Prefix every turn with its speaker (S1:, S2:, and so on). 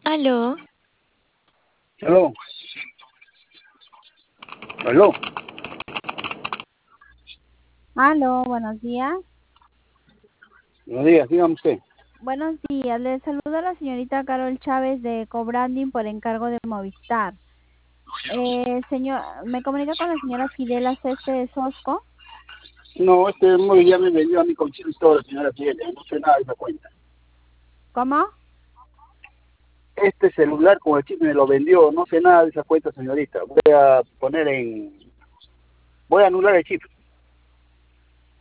S1: Aló,
S2: Aló, aló,
S3: Aló, buenos días.
S2: buenos días, dígame usted.
S3: Buenos días, le saluda la señorita Carol Chávez de Cobranding por encargo de Movistar. Señor, ¿me comunica con la señora Fidela Ceste de Sosco?
S2: No, este móvil ya me vendió a mi concierto, señora Fiel, no sé nada de esa cuenta.
S3: ¿Cómo?
S2: Este celular con el chip me lo vendió, no sé nada de esa cuenta, señorita. Voy a anular el chip.